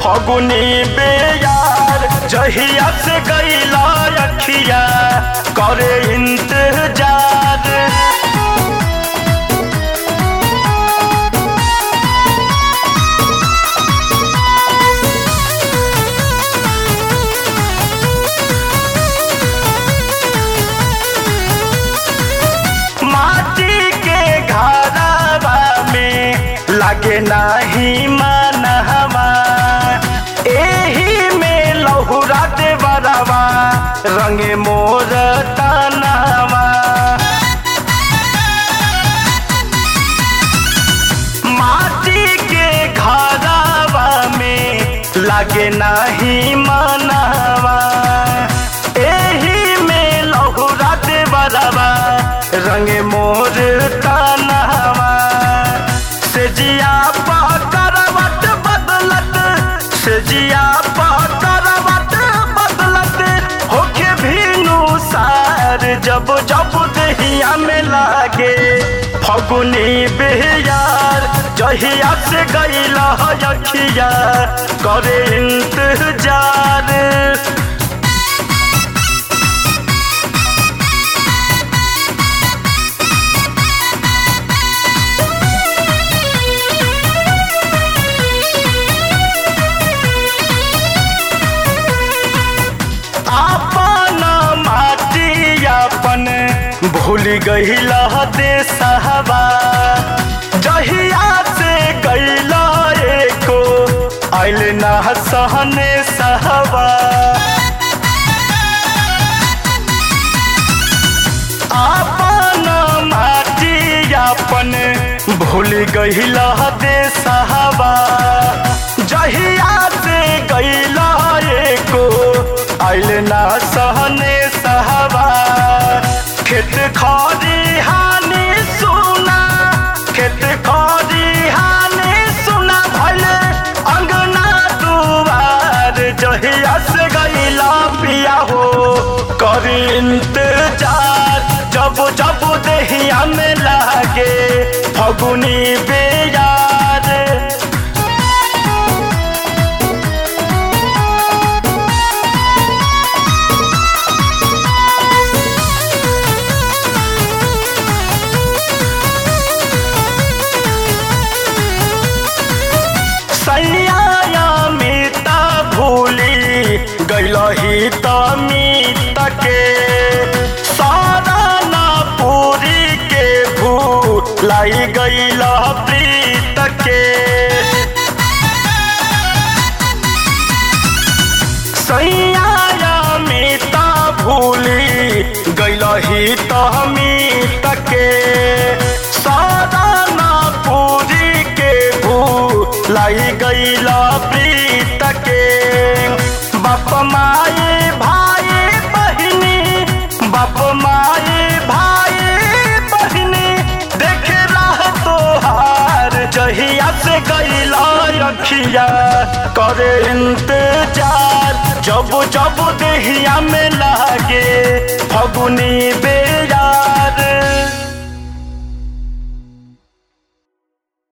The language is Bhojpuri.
फगुनी बेयार जहिया से गईला अखिया करे इंतजार। माटी के घरवा में लागे नाही मनहवा, एही में लहुरा दे बरवा रंगे मोर तनवा। माटी के घरवा में लागे नाही मनहवा, एही में लहुरा दे बरवा रंगे मोर तनवा। से जिया करवट बदलत, से जिया करवट बदलत होके भीनु सार जब जब दहिया में लागे फगुनी बेयार जहिया से गईला अखिया करे इंतजार। भूल गईला देशवा जहिया से गईला एको आइल ना सहने सहवा। आपन माटी अपन भूल गईला देशवा जहिया से गईला एको आइल ना सहने सहवा। खेत खरिहानी सुना, खेत खरिहानी सुना भले अंगना दुआर जहिया से गईला पिया हो करी इंतजार। जब जब दहिया में लागे फगुनी बेयार। सैया मीता भूली गईलही त मीत के सारा ना पूरी के भूलाई गईला प्रीत के। सैया मीता भूली गईलही त मीत के सारा ना पूरी के लाई गईला प्रीत के। बाप माई भाई बहिनी, बाप माई भाई बहिनी देखे रह तोहार जहिया से गईला अखिया करे इंतजार। जब जब दहिया में लागे फगुनी बेयार।